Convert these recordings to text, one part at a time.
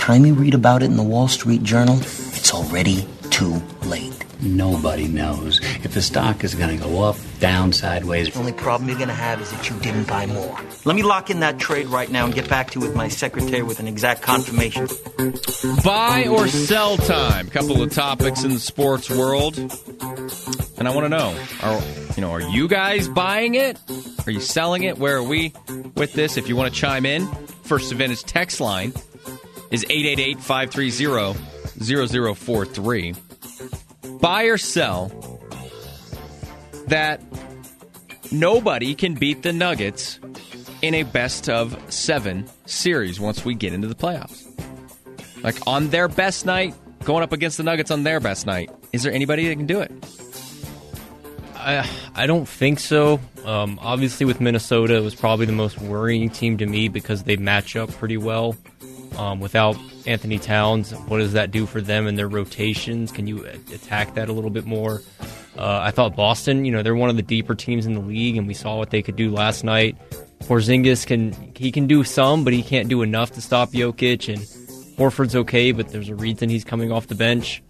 time you read about it in the Wall Street Journal, it's already too late. Nobody knows if the stock is going to go up, down, sideways. The only problem you're going to have is that you didn't buy more. Let me lock in that trade right now and get back to you with my secretary with an exact confirmation. Buy or sell time. A couple of topics in the sports world. And I want to know, are you guys buying it? Are you selling it? Where are we with this? If you want to chime in, First Advantage text line is 888-530-0043. Buy or sell that nobody can beat the Nuggets in a best-of-7 series once we get into the playoffs. Like, on their best night, going up against the Nuggets on their best night, is there anybody that can do it? I don't think so. Obviously, with Minnesota, it was probably the most worrying team to me because they match up pretty well. Without Anthony Towns, what does that do for them and their rotations? Can you attack that a little bit more? I thought Boston, they're one of the deeper teams in the league, and we saw what they could do last night. Porzingis can do some, but he can't do enough to stop Jokic, and Horford's okay, but there's a reason he's coming off the bench.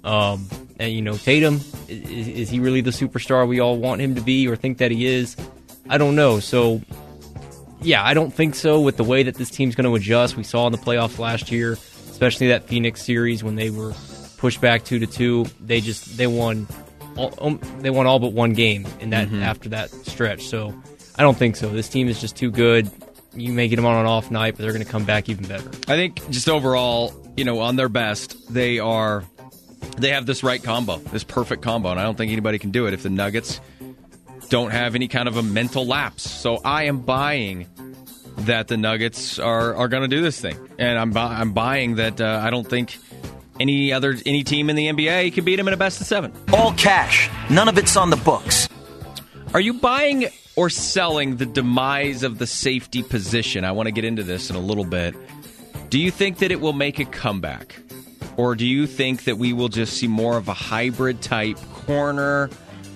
And, Tatum, is he really the superstar we all want him to be or think that he is? I don't know. So, yeah, I don't think so with the way that this team's going to adjust. We saw in the playoffs last year, especially that Phoenix series when they were pushed back 2-2. They won all but one game in that after that stretch. So I don't think so. This team is just too good. You may get them on an off night, but they're going to come back even better. I think just overall, on their best, they have this right combo, this perfect combo, and I don't think anybody can do it if the Nuggets don't have any kind of a mental lapse. So I am buying that the Nuggets are going to do this thing, and I'm buying that I don't think any team in the NBA can beat them in a best-of-7. All cash. None of it's on the books. Are you buying or selling the demise of the safety position? I want to get into this in a little bit. Do you think that it will make a comeback? Or do you think that we will just see more of a hybrid type corner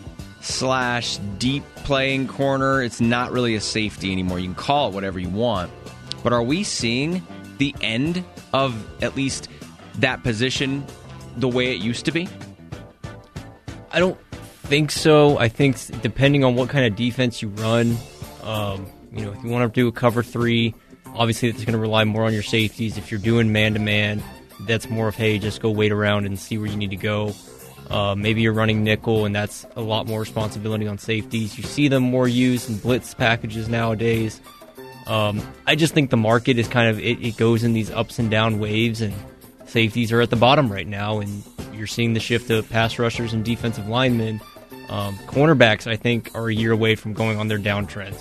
/ deep playing corner? It's not really a safety anymore. You can call it whatever you want. But are we seeing the end of at least that position the way it used to be? I don't think so. I think depending on what kind of defense you run, if you want to do a cover 3, obviously it's going to rely more on your safeties. If you're doing man-to-man, that's more of, hey, just go wait around and see where you need to go. Maybe you're running nickel, and that's a lot more responsibility on safeties. You see them more used in blitz packages nowadays. I just think the market is kind of, it goes in these ups and down waves, and safeties are at the bottom right now, and you're seeing the shift to pass rushers and defensive linemen. Cornerbacks, I think, are a year away from going on their downtrend.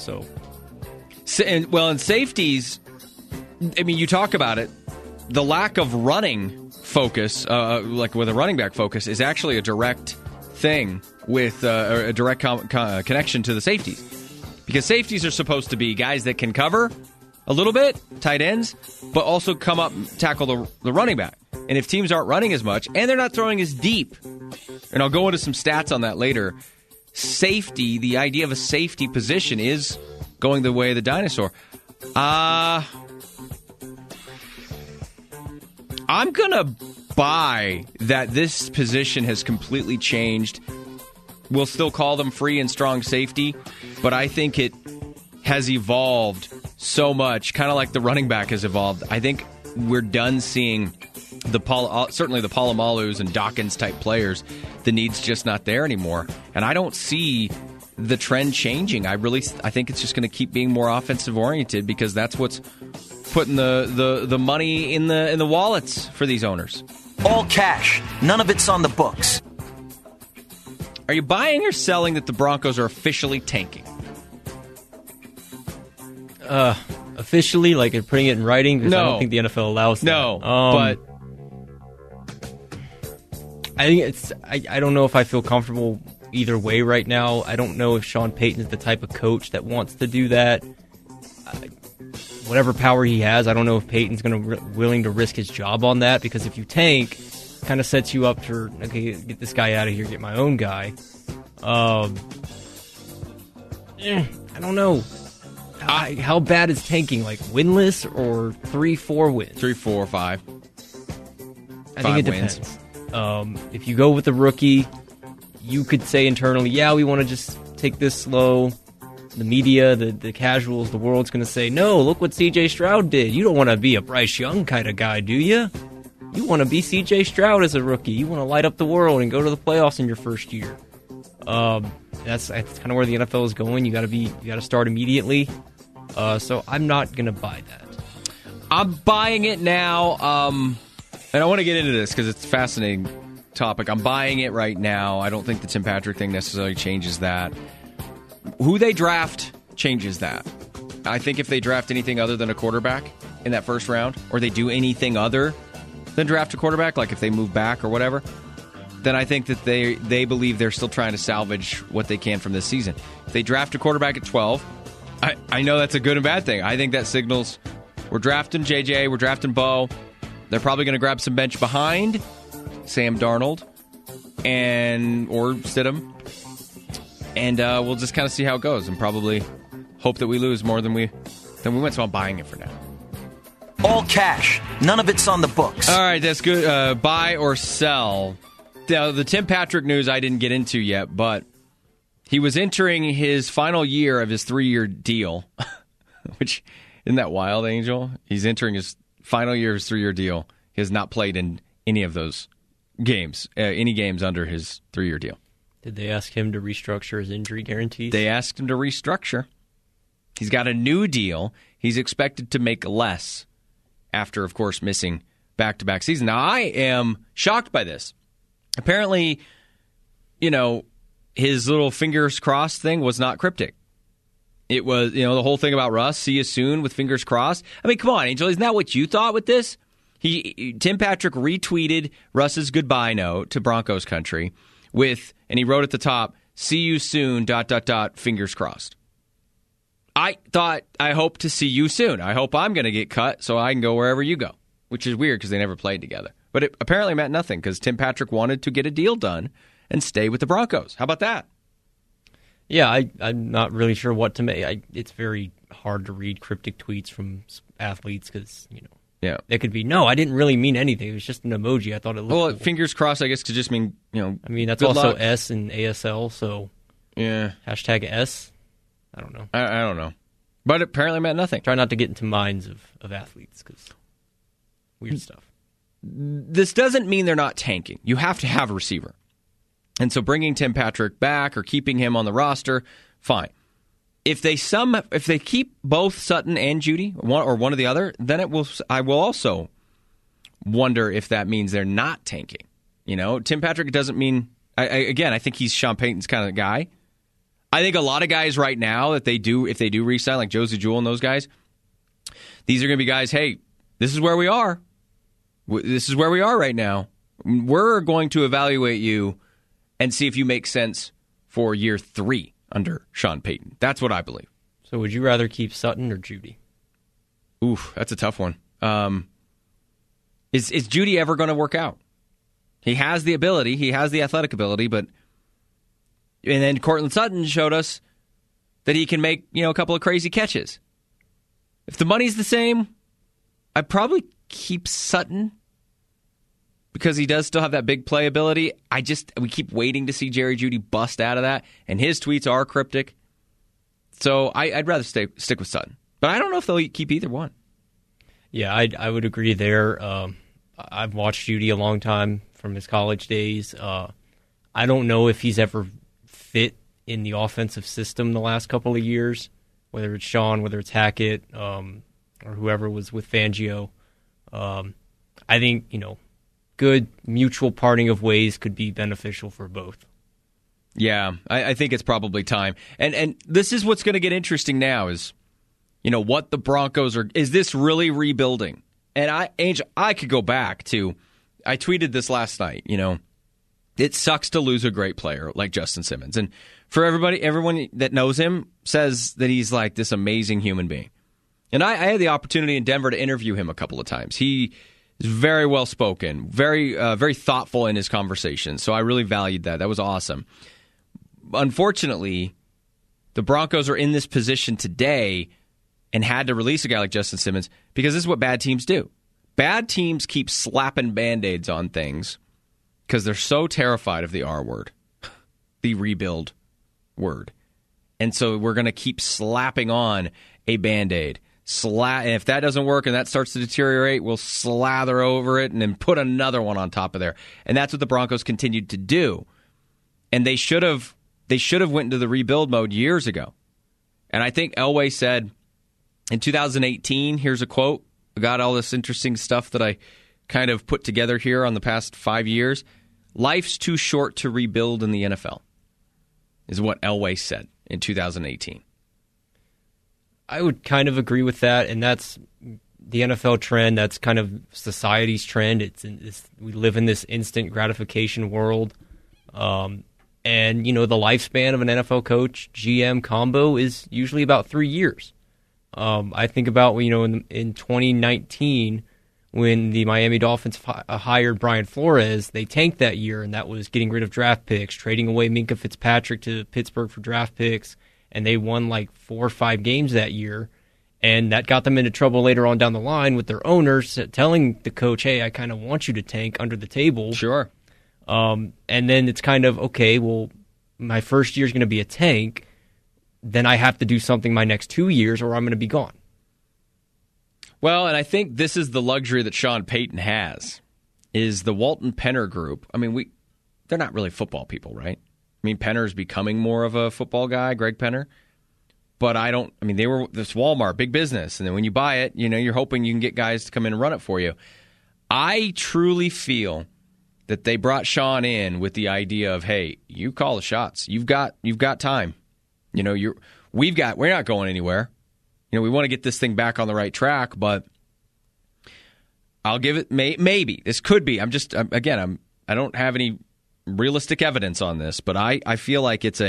In safeties, I mean, you talk about it, the lack of running focus, like with a running back focus, is actually a direct thing with a direct connection to the safeties. Because safeties are supposed to be guys that can cover a little bit, tight ends, but also come up and tackle the running back. And if teams aren't running as much, and they're not throwing as deep, and I'll go into some stats on that later, safety, the idea of a safety position is going the way of the dinosaur. I'm going to buy that this position has completely changed. We'll still call them free and strong safety, but I think it has evolved so much, kind of like the running back has evolved. I think we're done seeing certainly the Palomalus and Dawkins type players. The need's just not there anymore, and I don't see the trend changing. I think it's just going to keep being more offensive oriented because that's what's putting the money in the wallets for these owners. All cash. None of it's on the books. Are you buying or selling that the Broncos are officially tanking? Officially, like putting it in writing? Because I don't think the NFL allows that. No, but I think I don't know if I feel comfortable either way right now. I don't know if Sean Payton is the type of coach that wants to do that. Whatever power he has, I don't know if Payton's willing to risk his job on that, because if you tank, it kind of sets you up for, okay, get this guy out of here, get my own guy. I don't know. How bad is tanking? Like winless or 3-4 wins? 3, 4, 5. I think it depends. If you go with the rookie, you could say internally, yeah, we want to just take this slow. The media, the casuals, the world's going to say, no, look what C.J. Stroud did. You don't want to be a Bryce Young kind of guy, do you? You want to be C.J. Stroud as a rookie. You want to light up the world and go to the playoffs in your first year. That's kind of where the NFL is going. You got to start immediately. So I'm not going to buy that. I'm buying it now. And I want to get into this because it's a fascinating topic. I'm buying it right now. I don't think the Tim Patrick thing necessarily changes that. Who they draft changes that. I think if they draft anything other than a quarterback in that first round, or they do anything other than draft a quarterback, like if they move back or whatever, then I think that they believe they're still trying to salvage what they can from this season. If they draft a quarterback at 12, I know that's a good and bad thing. I think that signals we're drafting JJ, we're drafting Bo. They're probably going to grab some bench behind Sam Darnold or Stidham. And we'll just kind of see how it goes and probably hope that we lose more than we win. So I'm buying it for now. All cash. None of it's on the books. All right, that's good. Buy or sell. The Tim Patrick news I didn't get into yet, but he was entering his final year of his 3-year deal, which, isn't that wild, Angel? He's entering his final year of his 3-year deal. He has not played in any of those games, any games under his 3-year deal. Did they ask him to restructure his injury guarantees? They asked him to restructure. He's got a new deal. He's expected to make less after, of course, missing back-to-back seasons. Now, I am shocked by this. Apparently, his little fingers crossed thing was not cryptic. It was, the whole thing about Russ, see you soon with fingers crossed. I mean, come on, Angel, isn't that what you thought with this? Tim Patrick retweeted Russ's goodbye note to Broncos country and he wrote at the top, see you soon, ... fingers crossed. I hope to see you soon. I hope I'm going to get cut so I can go wherever you go, which is weird because they never played together. But it apparently meant nothing because Tim Patrick wanted to get a deal done and stay with the Broncos. How about that? Yeah, I'm not really sure what to make. It's very hard to read cryptic tweets from athletes because, yeah, it could be, no, I didn't really mean anything. It was just an emoji. I thought it looked cool. Fingers crossed, I guess, could just mean, I mean, that's also luck. S in ASL, so yeah. Hashtag S. I don't know. I don't know. But it apparently meant nothing. Try not to get into minds of athletes because weird stuff. This doesn't mean they're not tanking. You have to have a receiver. And so bringing Tim Patrick back or keeping him on the roster, fine. If they keep both Sutton and Jeudy, one or the other, then I will also wonder if that means they're not tanking. Tim Patrick doesn't mean. I think he's Sean Payton's kind of guy. I think a lot of guys right now if they do re-sign, like Josie Jewell and those guys, these are going to be guys. Hey, this is where we are. This is where we are right now. We're going to evaluate you and see if you make sense for year 3 under Sean Payton. That's what I believe. So would you rather keep Sutton or Jeudy? Oof, that's a tough one. Is Jeudy ever going to work out? He has the ability. He has the athletic ability, and then Courtland Sutton showed us that he can make, a couple of crazy catches. If the money's the same, I'd probably keep Sutton because he does still have that big playability. We keep waiting to see Jerry Jeudy bust out of that, and his tweets are cryptic. So I'd rather stick with Sutton. But I don't know if they'll keep either one. Yeah, I would agree there. I've watched Jeudy a long time from his college days. I don't know if he's ever fit in the offensive system the last couple of years, whether it's Sean, whether it's Hackett, or whoever was with Fangio. I think, good mutual parting of ways could be beneficial for both. Yeah, I think it's probably time. And this is what's going to get interesting now is, what the Broncos are. Is this really rebuilding? And I could go back to, I tweeted this last night, it sucks to lose a great player like Justin Simmons. And for everyone that knows him says that he's like this amazing human being. And I had the opportunity in Denver to interview him a couple of times. He is very well spoken, very very thoughtful in his conversations. So I really valued that. That was awesome. Unfortunately, the Broncos are in this position today and had to release a guy like Justin Simmons because this is what bad teams do. Bad teams keep slapping Band-Aids on things because they're so terrified of the R word, the rebuild word. And so we're going to keep slapping on a Band-Aid. And if that doesn't work and that starts to deteriorate, we'll slather over it and then put another one on top of there. And that's what the Broncos continued to do. And they should have went into the rebuild mode years ago. And I think Elway said in 2018, here's a quote. I got all this interesting stuff that I kind of put together here on the past 5 years. Life's too short to rebuild in the NFL, is what Elway said in 2018. I would kind of agree with that, and that's the NFL trend. That's kind of society's trend. We live in this instant gratification world. And, the lifespan of an NFL coach, GM combo is usually about 3 years. I think about, in 2019, when the Miami Dolphins hired Brian Flores, they tanked that year, and that was getting rid of draft picks, trading away Minkah Fitzpatrick to Pittsburgh for draft picks, and they won like 4 or 5 games that year, and that got them into trouble later on down the line with their owners telling the coach, hey, I kind of want you to tank under the table. Sure. And then it's kind of, okay, well, my first year is going to be a tank, then I have to do something my next 2 years or I'm going to be gone. Well, and I think this is the luxury that Sean Payton has, is the Walton Penner group. I mean, they're not really football people, right? I mean, Penner's becoming more of a football guy, Greg Penner. But they were this Walmart, big business. And then when you buy it, you're hoping you can get guys to come in and run it for you. I truly feel that they brought Sean in with the idea of, hey, you call the shots. You've got time. We're not going anywhere. We want to get this thing back on the right track, but I'll give it maybe. This could be. I don't have any realistic evidence on this, but I feel like it's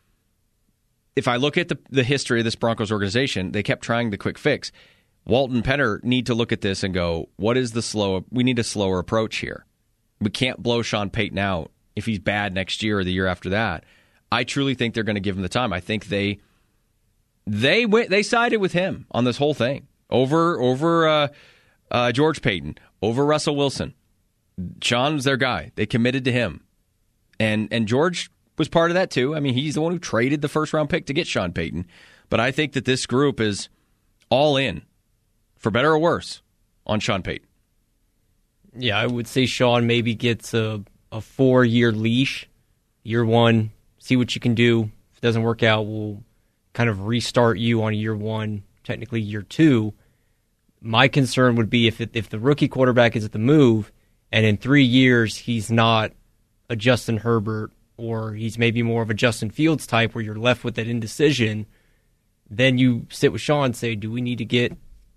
if I look at the history of this Broncos organization, they kept trying the quick fix. Walton Penner need to look at this and go, we need a slower approach here. We can't blow Sean Payton out if he's bad next year or the year after that. I truly think they're going to give him the time. I think they sided with him on this whole thing over George Payton, over Russell Wilson. Sean's their guy. They committed to him. And George was part of that too. I mean, he's the one who traded the first-round pick to get Sean Payton. But I think that this group is all in, for better or worse, on Sean Payton. Yeah, I would say Sean maybe gets a 4-year leash. Year one, see what you can do. If it doesn't work out, we'll kind of restart you on year one, technically year two. My concern would be if the rookie quarterback is at the move, and in 3 years he's not a Justin Herbert, or he's maybe more of a Justin Fields type where you're left with that indecision, then you sit with Sean and say, do we need to get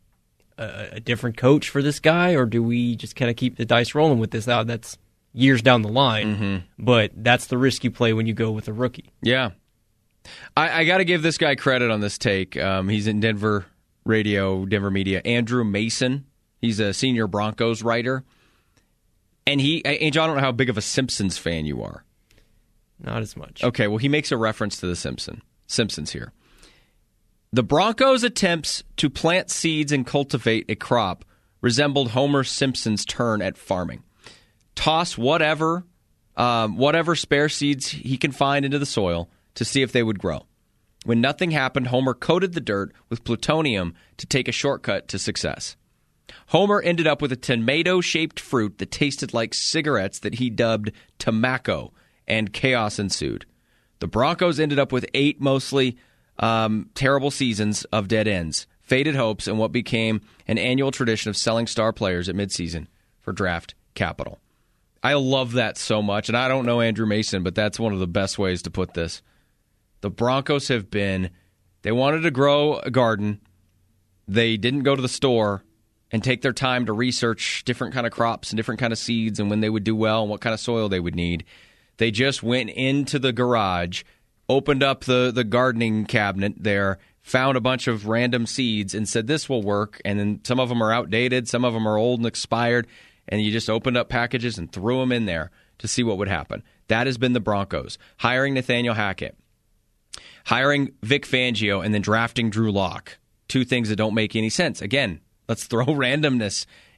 a different coach for this guy, or do we just kind of keep the dice rolling with this? That's years down the line, but that's the risk you play when you go with a rookie. Yeah. I got to give this guy credit on this take. He's in Denver radio, Denver media. Andrew Mason. He's a senior Broncos writer. And Angel, I don't know how big of a Simpsons fan you are. Not as much. Okay, well, he makes a reference to the Simpsons here. The Broncos' attempts to plant seeds and cultivate a crop resembled Homer Simpson's turn at farming. Toss whatever spare seeds he can find into the soil to see if they would grow. When nothing happened, Homer coated the dirt with plutonium to take a shortcut to success. Homer ended up with a tomato-shaped fruit that tasted like cigarettes that he dubbed Tobacco, and chaos ensued. The Broncos ended up with 8 mostly terrible seasons of dead ends, faded hopes, and what became an annual tradition of selling star players at midseason for draft capital. I love that so much, and I don't know Andrew Mason, but that's one of the best ways to put this. The Broncos they wanted to grow a garden. They didn't go to the store and take their time to research different kind of crops and different kind of seeds and when they would do well and what kind of soil they would need. They just went into the garage, opened up the gardening cabinet there, found a bunch of random seeds and said, this will work. And then some of them are outdated, some of them are old and expired, and you just opened up packages and threw them in there to see what would happen. That has been the Broncos. Hiring Nathaniel Hackett, hiring Vic Fangio, and then drafting Drew Lock. 2 things that don't make any sense. Again, let's throw randomness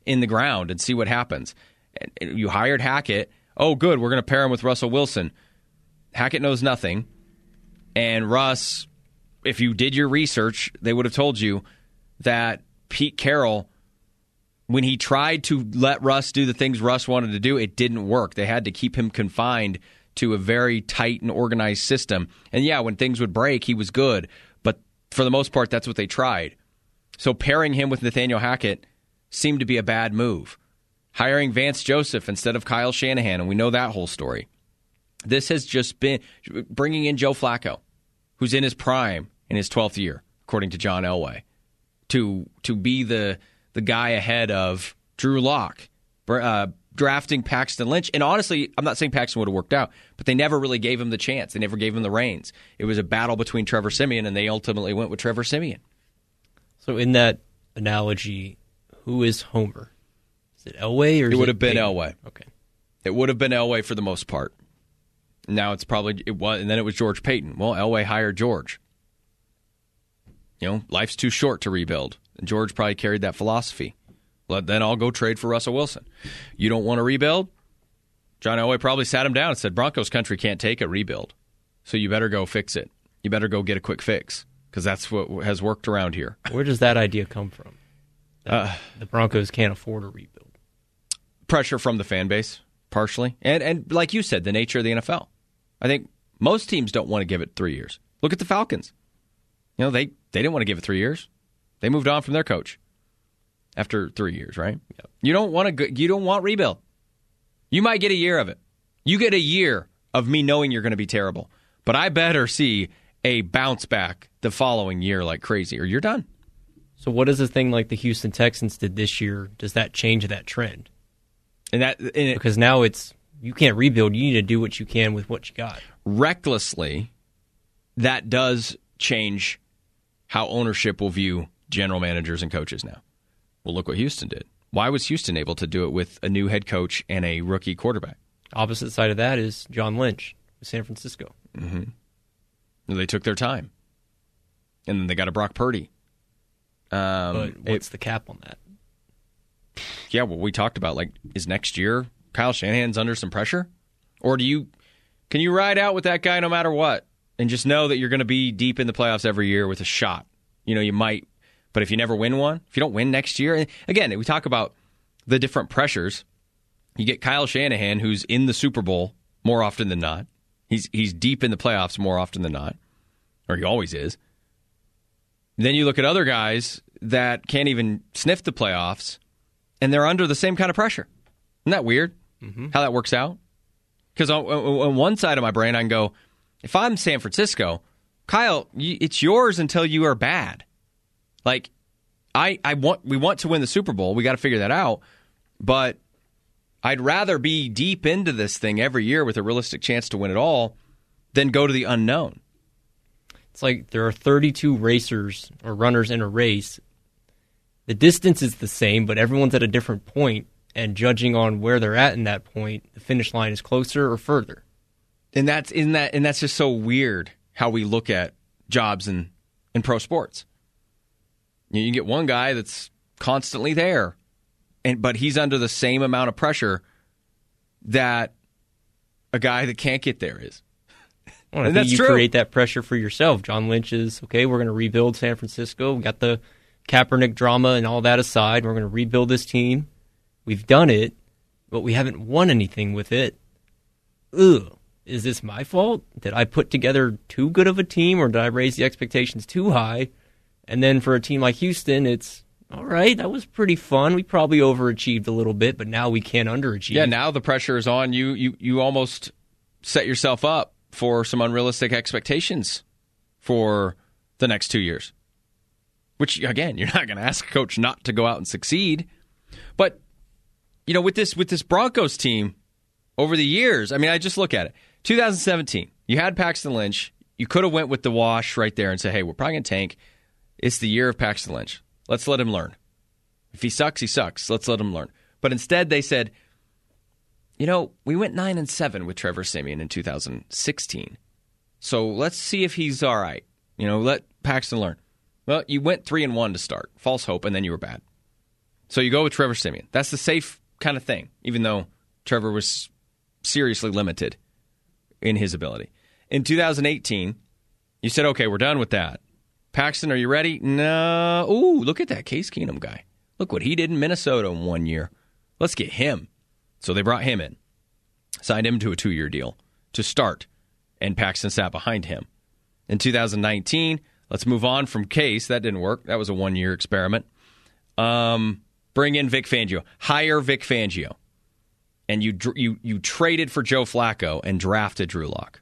in the ground and see what happens. And you hired Hackett. Oh, good, we're going to pair him with Russell Wilson. Hackett knows nothing. And Russ, if you did your research, they would have told you that Pete Carroll, when he tried to let Russ do the things Russ wanted to do, it didn't work. They had to keep him confined to a very tight and organized system. And yeah, when things would break, he was good. But for the most part, that's what they tried. So pairing him with Nathaniel Hackett seemed to be a bad move. Hiring Vance Joseph instead of Kyle Shanahan, and we know that whole story. This has just been bringing in Joe Flacco, who's in his prime in his 12th year, according to John Elway, to be the guy ahead of Drew Lock, drafting Paxton Lynch. And honestly, I'm not saying Paxton would have worked out, but they never really gave him the chance. They never gave him the reins. It was a battle between Trevor Siemian, and they ultimately went with Trevor Siemian. So in that analogy, who is Homer? Is it Elway or it would have been Peyton? Elway? Okay, it would have been Elway for the most part. Now it was, and then it was George Payton. Well, Elway hired George. Life's too short to rebuild, and George probably carried that philosophy. Then I'll go trade for Russell Wilson. You don't want to rebuild? John Elway probably sat him down and said, Broncos country can't take a rebuild, so you better go fix it. You better go get a quick fix, because that's what has worked around here. Where does that idea come from? The Broncos can't afford a rebuild. Pressure from the fan base, partially. And like you said, the nature of the NFL. I think most teams don't want to give it 3 years. Look at the Falcons. They didn't want to give it 3 years. They moved on from their coach after 3 years, right? Yep. You don't want rebuild. You might get a year of it. You get a year of me knowing you're going to be terrible. But I better see a bounce back the following year like crazy, or you're done. So what does a thing like the Houston Texans did this year, does that change that trend? Because now you can't rebuild. You need to do what you can with what you got. Recklessly, that does change how ownership will view general managers and coaches now. Well, look what Houston did. Why was Houston able to do it with a new head coach and a rookie quarterback? Opposite side of that is John Lynch with San Francisco. Mm-hmm. They took their time. And then they got a Brock Purdy. But what's the cap on that? Yeah, well, we talked about, is next year Kyle Shanahan's under some pressure? Or can you ride out with that guy no matter what and just know that you're going to be deep in the playoffs every year with a shot? You might, but if you never win one, if you don't win next year, and again, we talk about the different pressures. You get Kyle Shanahan, who's in the Super Bowl more often than not. He's deep in the playoffs more often than not, or he always is. Then you look at other guys that can't even sniff the playoffs, and they're under the same kind of pressure. Isn't that weird how that works out? Because on one side of my brain, I can go, if I'm San Francisco, Kyle, it's yours until you are bad. We want to win the Super Bowl. We got to figure that out. But I'd rather be deep into this thing every year with a realistic chance to win it all than go to the unknown. It's like there are 32 racers or runners in a race. The distance is the same, but everyone's at a different point, and judging on where they're at in that point, the finish line is closer or further. And that's just so weird how we look at jobs in pro sports. You get one guy that's constantly there, but he's under the same amount of pressure that a guy that can't get there is. Well, I think you create that pressure for yourself. John Lynch is, okay, we're going to rebuild San Francisco. We got the Kaepernick drama and all that aside. We're going to rebuild this team. We've done it, but we haven't won anything with it. Ugh. Is this my fault? Did I put together too good of a team, or did I raise the expectations too high? And then for a team like Houston, it's, all right, that was pretty fun. We probably overachieved a little bit, but now we can't underachieve. Yeah, now the pressure is on you. You almost set yourself up for some unrealistic expectations for the next 2 years. Which, again, you're not going to ask a coach not to go out and succeed. But, with this Broncos team over the years, I just look at it. 2017, you had Paxton Lynch. You could have went with the wash right there and said, hey, we're probably going to tank. It's the year of Paxton Lynch. Let's let him learn. If he sucks, he sucks. Let's let him learn. But instead, they said, we went 9-7 with Trevor Siemian in 2016. So let's see if he's all right. Let Paxton learn. Well, you went 3-1 to start. False hope, and then you were bad. So you go with Trevor Siemian. That's the safe kind of thing, even though Trevor was seriously limited in his ability. In 2018, you said, okay, we're done with that. Paxton, are you ready? No. Ooh, look at that Case Keenum guy. Look what he did in Minnesota in 1 year. Let's get him. So they brought him in, signed him to a 2-year deal to start, and Paxton sat behind him. In 2019, let's move on from Case. That didn't work. That was a 1-year experiment. Bring in Vic Fangio. Hire Vic Fangio. And you traded for Joe Flacco and drafted Drew Lock.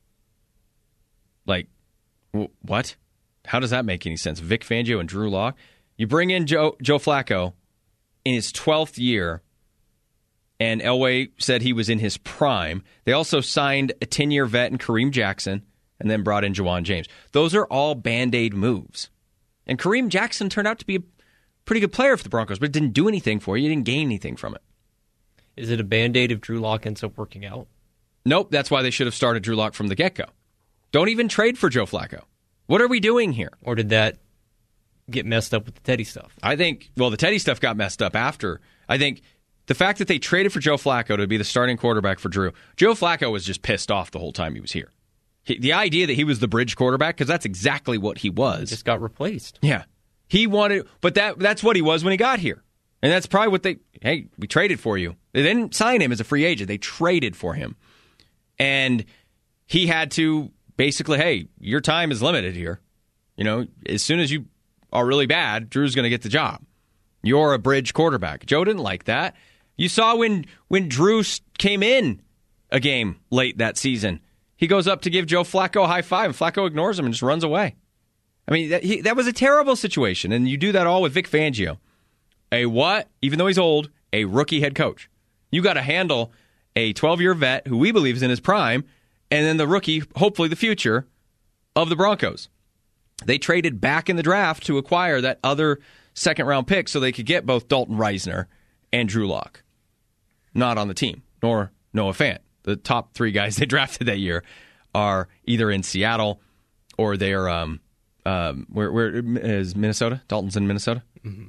Like, what? How does that make any sense? Vic Fangio and Drew Lock? You bring in Joe Flacco in his 12th year, and Elway said he was in his prime. They also signed a 10-year vet in Kareem Jackson and then brought in Juwan James. Those are all Band-Aid moves. And Kareem Jackson turned out to be a pretty good player for the Broncos, but it didn't do anything for you. You didn't gain anything from it. Is it a Band-Aid if Drew Lock ends up working out? Nope, that's why they should have started Drew Lock from the get-go. Don't even trade for Joe Flacco. What are we doing here? Or did that get messed up with the Teddy stuff? I think, well, the Teddy stuff got messed up after. I think the fact that they traded for Joe Flacco to be the starting quarterback for Drew, Joe Flacco was just pissed off the whole time he was here. The idea that he was the bridge quarterback, because that's exactly what he was. He just got replaced. Yeah. He wanted, but that's what he was when he got here. And that's probably what we traded for you. They didn't sign him as a free agent. They traded for him. And he had to basically, hey, your time is limited here. You know, as soon as you are really bad, Drew's going to get the job. You're a bridge quarterback. Joe didn't like that. You saw when Drew came in a game late that season, he goes up to give Joe Flacco a high five, and Flacco ignores him and just runs away. I mean, that was a terrible situation, and you do that all with Vic Fangio. Even though he's old, a rookie head coach. You got to handle a 12-year vet who we believe is in his prime, and then the rookie, hopefully the future, of the Broncos. They traded back in the draft to acquire that other second-round pick so they could get both Dalton Reisner and Drew Lock. Not on the team, nor Noah Fant. The top 3 guys they drafted that year are either in Seattle or they are, where is Minnesota? Dalton's in Minnesota? Mm-hmm.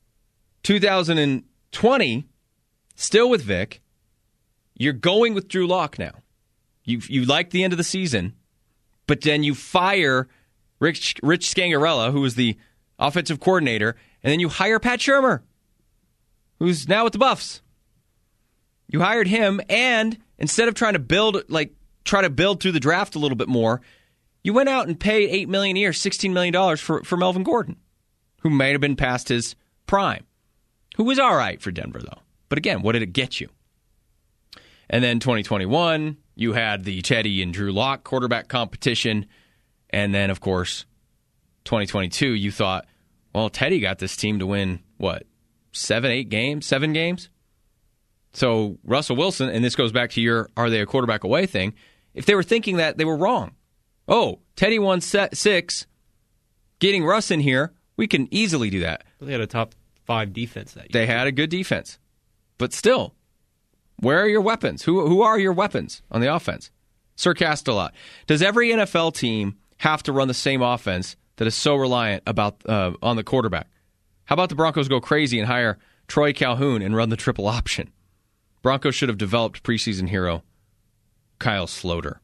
2020, still with Vic, you're going with Drew Lock now. You like the end of the season, but then you fire Rich Scangarella, who was the offensive coordinator, and then you hire Pat Shurmur, who's now with the Buffs. You hired him, and instead of trying to build through the draft a little bit more, you went out and paid $8 million a year, $16 million for Melvin Gordon, who may have been past his prime, who was all right for Denver, though. But again, what did it get you? And then 2021, you had the Teddy and Drew Lock quarterback competition. And then, of course, 2022, you thought, well, Teddy got this team to win, 7 games? So Russell Wilson, and this goes back to your are they a quarterback away thing, if they were thinking that, they were wrong. Oh, Teddy won 6, getting Russ in here, we can easily do that. They had a top 5 defense that year. They had a good defense. But still, where are your weapons? Who are your weapons on the offense? Sir Cast-a-Lot. Does every NFL team have to run the same offense that is so reliant on the quarterback? How about the Broncos go crazy and hire Troy Calhoun and run the triple option? Broncos should have developed preseason hero Kyle Sloter.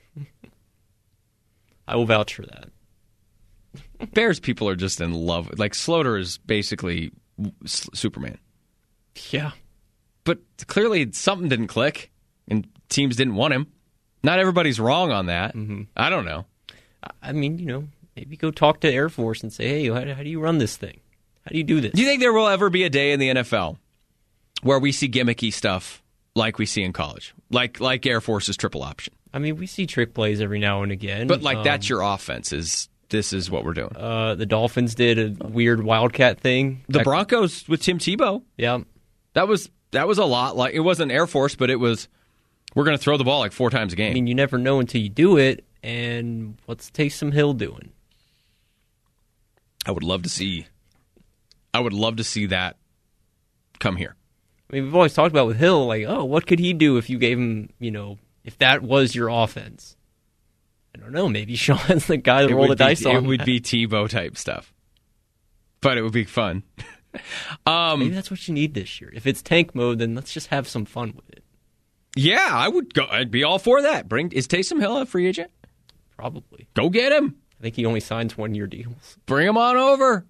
I will vouch for that. Bears people are just in love. Like, Sloter is basically Superman. Yeah. But clearly something didn't click, and teams didn't want him. Not everybody's wrong on that. Mm-hmm. I don't know. I mean, maybe go talk to Air Force and say, hey, how do you run this thing? How do you do this? Do you think there will ever be a day in the NFL where we see gimmicky stuff like we see in college? Like Air Force's triple option? I mean, we see trick plays every now and again. But that's your offense, this is what we're doing. The Dolphins did a weird Wildcat thing. The Broncos with Tim Tebow. Yeah. That was a lot. Like, it wasn't Air Force, but it was, we're going to throw the ball 4 times a game. I mean, you never know until you do it, and what's Taysom Hill doing? I would love to see that come here. I mean, we've always talked about with Hill, what could he do if you gave him, if that was your offense? I don't know. Maybe Sean's the guy to roll the dice on. It would be Tebow type stuff. But it would be fun. Maybe that's what you need this year. If it's tank mode, then let's just have some fun with it. Yeah, I'd be all for that. Is Taysom Hill a free agent? Probably. Go get him. I think he only signs 1-year deals. Bring him on over.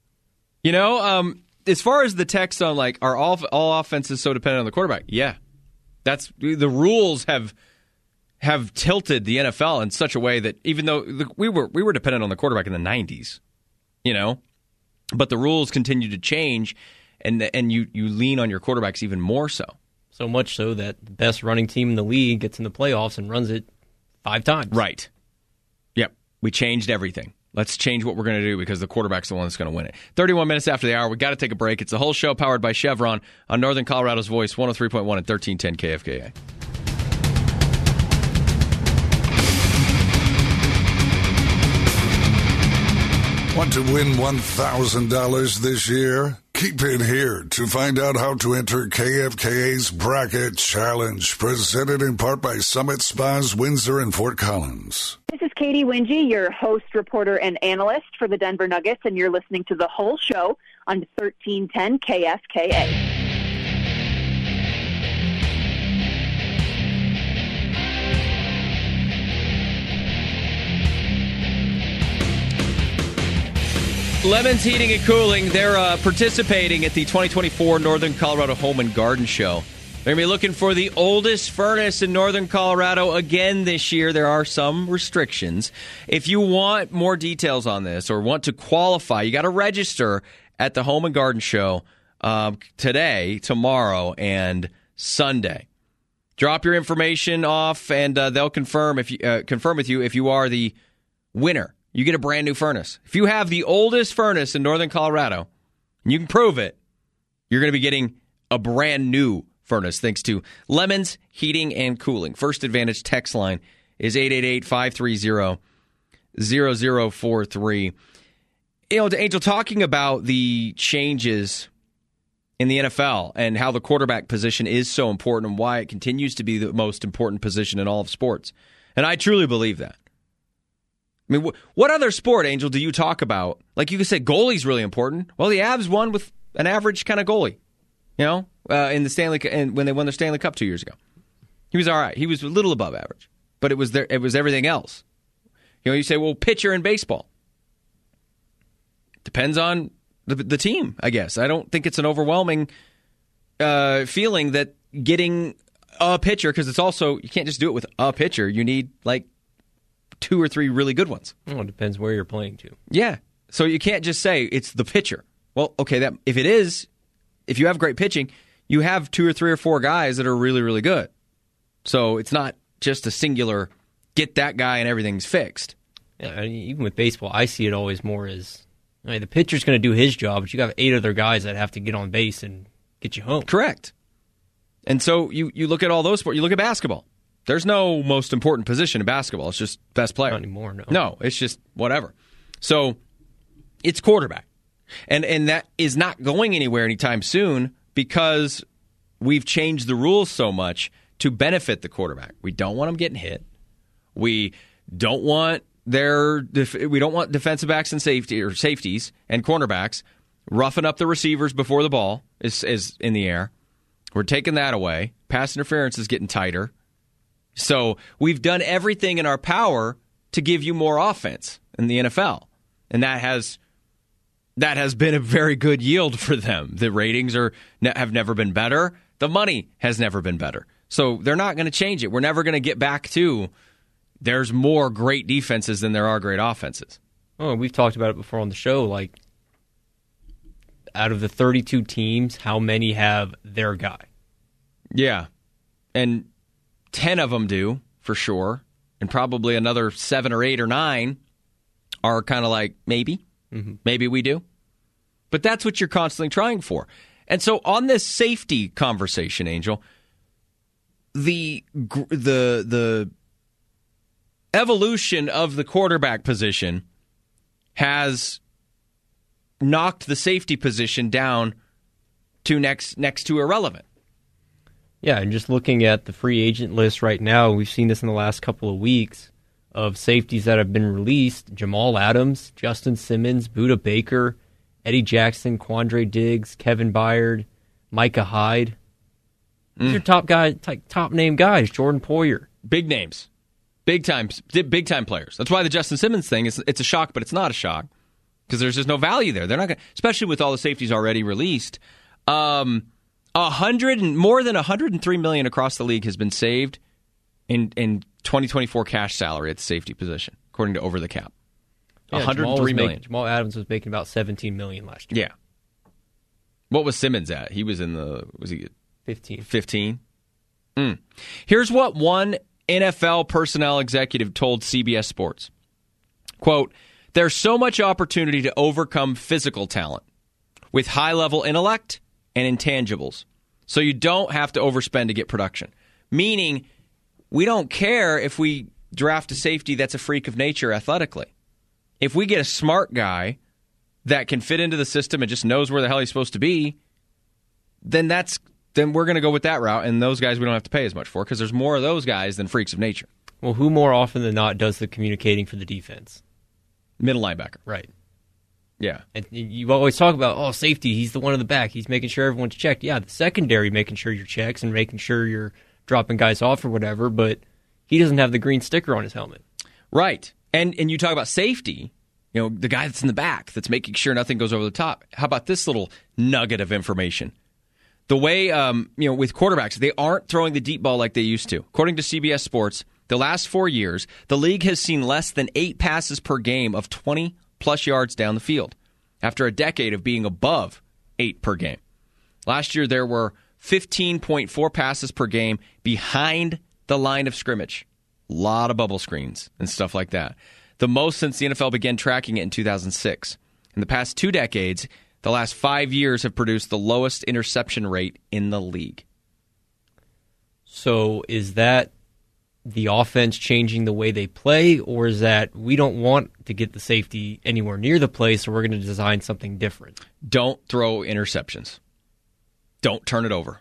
As far as the text on like are all offenses so dependent on the quarterback? Yeah, that's the rules have tilted the NFL in such a way that even though we were dependent on the quarterback in the 90s, but the rules continue to change, and you lean on your quarterbacks even more so. So much so that the best running team in the league gets in the playoffs and runs it 5 times. Right. Yep. We changed everything. Let's change what we're going to do because the quarterback's the one that's going to win it. 31 minutes after the hour, we got to take a break. It's the whole show powered by Chevron on Northern Colorado's Voice, 103.1 and 1310 KFKA. Want to win $1,000 this year? Keep it here to find out how to enter KFKA's Bracket Challenge, presented in part by Summit Spas, Windsor, and Fort Collins. This is Katie Wingy, your host, reporter, and analyst for the Denver Nuggets, and you're listening to the whole show on 1310 KFKA. Lemons Heating and Cooling, they're participating at the 2024 Northern Colorado Home and Garden Show. They're going to be looking for the oldest furnace in Northern Colorado again this year. There are some restrictions. If you want more details on this or want to qualify, you got to register at the Home and Garden Show today, tomorrow, and Sunday. Drop your information off, and they'll confirm with you if you are the winner. You get a brand new furnace. If you have the oldest furnace in Northern Colorado, and you can prove it, you're going to be getting a brand new furnace thanks to Lemons Heating and Cooling. First Advantage text line is 888-530-0043. Angel, talking about the changes in the NFL and how the quarterback position is so important and why it continues to be the most important position in all of sports. And I truly believe that. I mean, what other sport, Angel, do you talk about? Like you could say goalie's really important. Well, the Avs won with an average kind of goalie, in the Stanley and when they won the Stanley Cup 2 years ago. He was all right. He was a little above average, but it was everything else. You say, well, pitcher in baseball. Depends on the team, I guess. I don't think it's an overwhelming feeling that getting a pitcher, because it's also, you can't just do it with a pitcher. You need, 2 or 3 really good ones. Well, it depends where you're playing to. Yeah. So you can't just say it's the pitcher. Well, okay, if you have great pitching, you have 2 or 3 or 4 guys that are really, really good. So it's not just a singular, get that guy and everything's fixed. Yeah, even with baseball, I see it always more as the pitcher's going to do his job, but you got 8 other guys that have to get on base and get you home. Correct. And so you look at all those sports. You look at basketball. There's no most important position in basketball. It's just best player. Not anymore, no. No, it's just whatever. So it's quarterback. And that is not going anywhere anytime soon because we've changed the rules so much to benefit the quarterback. We don't want them getting hit. We don't want defensive backs and safeties and cornerbacks roughing up the receivers before the ball is in the air. We're taking that away. Pass interference is getting tighter. So we've done everything in our power to give you more offense in the NFL, and that has been a very good yield for them. The ratings have never been better. The money has never been better. So they're not going to change it. We're never going to get back to there's more great defenses than there are great offenses. Oh, we've talked about it before on the show. Out of the 32 teams, how many have their guy? Yeah, and 10 of them do, for sure, and probably another 7 or 8 or 9 are kind of maybe. Mm-hmm. Maybe we do. But that's what you're constantly trying for. And so on this safety conversation, Angel, the evolution of the quarterback position has knocked the safety position down to next to irrelevant. Yeah, and just looking at the free agent list right now, we've seen this in the last couple of weeks of safeties that have been released. Jamal Adams, Justin Simmons, Budda Baker, Eddie Jackson, Quandre Diggs, Kevin Byard, Micah Hyde. These are top name guys. Jordan Poyer. Big names. Big time players. That's why the Justin Simmons thing it's a shock, but it's not a shock because there's just no value there. They're not going, especially with all the safeties already released. More than $103 million across the league has been saved in 2024 cash salary at the safety position, according to Over the Cap. Yeah, $103 million. Jamal Adams was making about $17 million last year. Yeah. What was Simmons at? He was was he 15? Here's what one NFL personnel executive told CBS Sports. Quote, "There's so much opportunity to overcome physical talent with high-level intellect and intangibles. So you don't have to overspend to get production." Meaning, we don't care if we draft a safety that's a freak of nature athletically. If we get a smart guy that can fit into the system and just knows where the hell he's supposed to be, then we're going to go with that route, and those guys we don't have to pay as much for because there's more of those guys than freaks of nature. Well, who more often than not does the communicating for the defense? Middle linebacker. Right. Yeah. And you always talk about, safety, he's the one in the back. He's making sure everyone's checked. Yeah, the secondary making sure your checks and making sure you're dropping guys off or whatever, but he doesn't have the green sticker on his helmet. Right. And you talk about safety, the guy that's in the back that's making sure nothing goes over the top. How about this little nugget of information? The way, with quarterbacks, they aren't throwing the deep ball like they used to. According to CBS Sports, the last 4 years, the league has seen less than 8 passes per game of 20-plus yards down the field, after a decade of being above 8 per game. Last year, there were 15.4 passes per game behind the line of scrimmage. A lot of bubble screens and stuff like that. The most since the NFL began tracking it in 2006. In the past 2 decades, the last 5 years have produced the lowest interception rate in the league. So is that the offense changing the way they play, or is that we don't want to get the safety anywhere near the play, so we're going to design something different? Don't throw interceptions. Don't turn it over.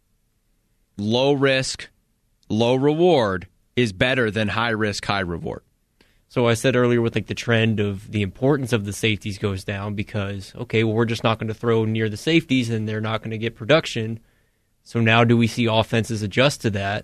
Low risk, low reward is better than high risk, high reward. So I said earlier with the trend of the importance of the safeties goes down because, we're just not going to throw near the safeties and they're not going to get production. So now do we see offenses adjust to that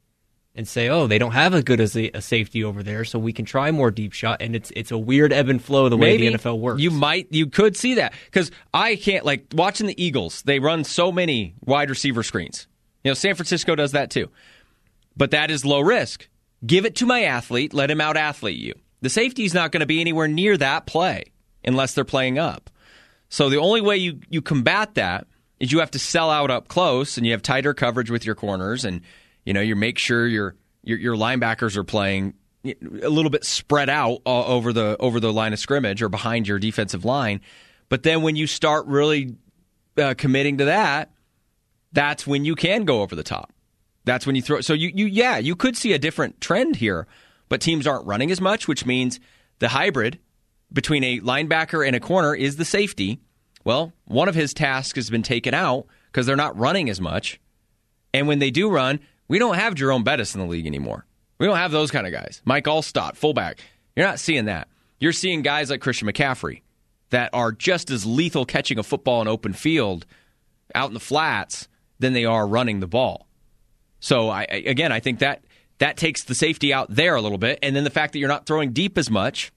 and say, they don't have as good as a safety over there, so we can try more deep shot, and it's a weird ebb and flow the way the NFL works. You could see that because I can't, watching the Eagles, they run so many wide receiver screens. San Francisco does that too. But that is low risk. Give it to my athlete, let him out-athlete you. The safety's not going to be anywhere near that play unless they're playing up. So the only way you combat that is you have to sell out up close, and you have tighter coverage with your corners, and you make sure your linebackers are playing a little bit spread out over the line of scrimmage or behind your defensive line. But then when you start really committing to that, that's when you can go over the top. That's when you throw. So you could see a different trend here, but teams aren't running as much, which means the hybrid between a linebacker and a corner is the safety. Well, one of his tasks has been taken out because they're not running as much. And when they do run, we don't have Jerome Bettis in the league anymore. We don't have those kind of guys. Mike Allstott, fullback. You're not seeing that. You're seeing guys like Christian McCaffrey that are just as lethal catching a football in open field out in the flats than they are running the ball. So, I think that takes the safety out there a little bit. And then the fact that you're not throwing deep as much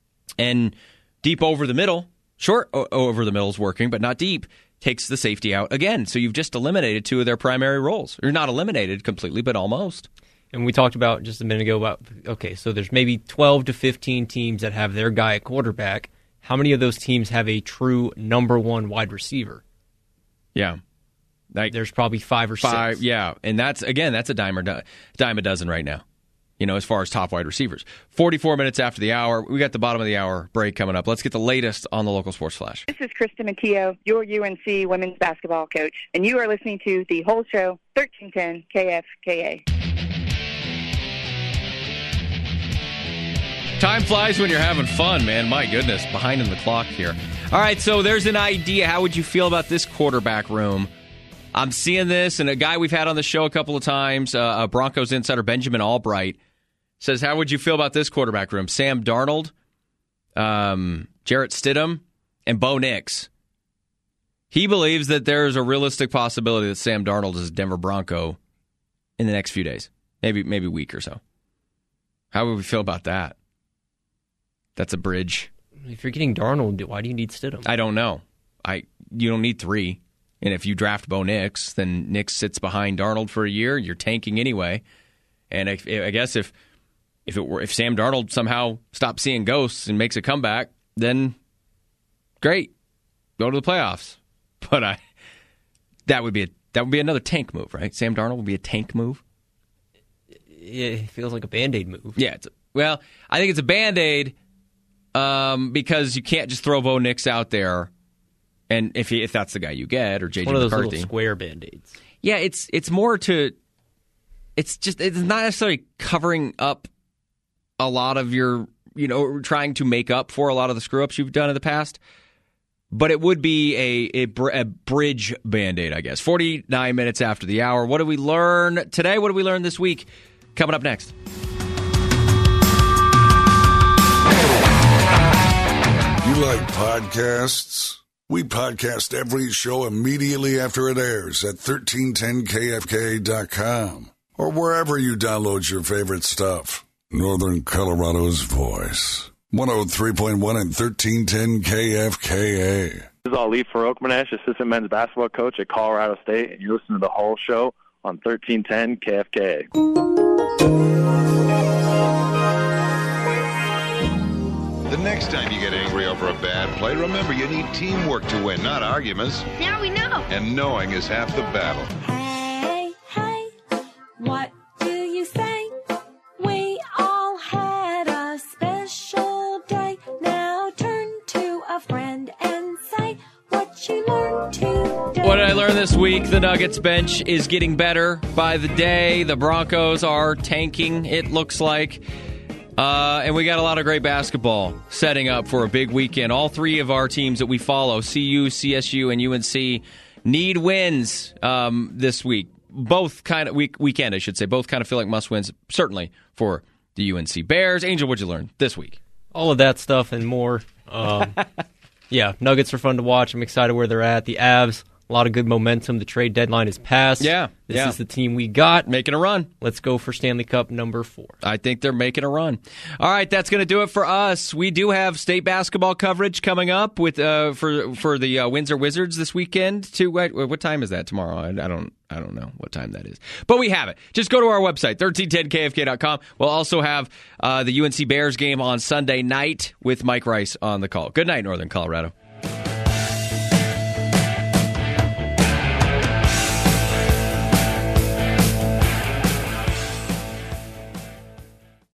and deep over the middle, short over the middle is working, but not deep, takes the safety out again. So you've just eliminated 2 of their primary roles. You're not eliminated completely, but almost. And we talked about just a minute ago about, so there's maybe 12 to 15 teams that have their guy at quarterback. How many of those teams have a true number 1 wide receiver? Yeah. There's probably 5 or 6. Yeah, and that's a dime a dozen right now, as far as top wide receivers. 44 minutes after the hour. We got the bottom of the hour break coming up. Let's get the latest on the local sports flash. This is Krista Matteo, your UNC women's basketball coach, and you are listening to The Whole Show, 1310 KFKA. Time flies when you're having fun, man. My goodness, behind in the clock here. All right, so there's an idea. How would you feel about this quarterback room? I'm seeing this, and a guy we've had on the show a couple of times, Broncos insider Benjamin Albright, says, how would you feel about this quarterback room? Sam Darnold, Jarrett Stidham, and Bo Nix. He believes that there is a realistic possibility that Sam Darnold is a Denver Bronco in the next few days, maybe a week or so. How would we feel about that? That's a bridge. If you're getting Darnold, why do you need Stidham? I don't know. You don't need 3. And if you draft Bo Nix, then Nix sits behind Darnold for a year. You're tanking anyway. And I guess if Sam Darnold somehow stops seeing ghosts and makes a comeback, then great, go to the playoffs. But that would be another tank move, right? Sam Darnold would be a tank move. It feels like a Band-Aid move. Yeah. I think it's a Band-Aid because you can't just throw Bo Nix out there. And if that's the guy you get, or J.J. McCarthy. One of those little square Band-Aids. Yeah, it's more to... It's not necessarily covering up a lot of your, trying to make up for a lot of the screw-ups you've done in the past. But it would be a bridge Band-Aid, I guess. 49 minutes after the hour. What did we learn today? What did we learn this week? Coming up next. You like podcasts? We podcast every show immediately after it airs at 1310kfka.com or wherever you download your favorite stuff. Northern Colorado's voice. 103.1 and 1310 KFKA. This is Ali Farokhmanesh, assistant men's basketball coach at Colorado State, and you're listening to The Whole Show on 1310 KFKA. The next time you get angry over a bad play, remember you need teamwork to win, not arguments. Now we know. And knowing is half the battle. Hey, what do you say? We all had a special day. Now turn to a friend and say what you learned today. What did I learn this week? The Nuggets bench is getting better by the day. The Broncos are tanking, it looks like. And we got a lot of great basketball setting up for a big weekend. All 3 of our teams that we follow, CU, CSU, and UNC, need wins this week. Both kind of weekend, I should say. Both kind of feel like must wins, certainly for the UNC Bears. Angel, what'd you learn this week? All of that stuff and more. Yeah, Nuggets are fun to watch. I'm excited where they're at. The Avs, a lot of good momentum. The trade deadline is passed. Yeah. This is the team we got. Making a run. Let's go for Stanley Cup number 4. I think they're making a run. All right, that's going to do it for us. We do have state basketball coverage coming up with for the Windsor Wizards this weekend. What time is that tomorrow? I don't know what time that is. But we have it. Just go to our website, 1310kfk.com. We'll also have the UNC Bears game on Sunday night with Mike Rice on the call. Good night, Northern Colorado.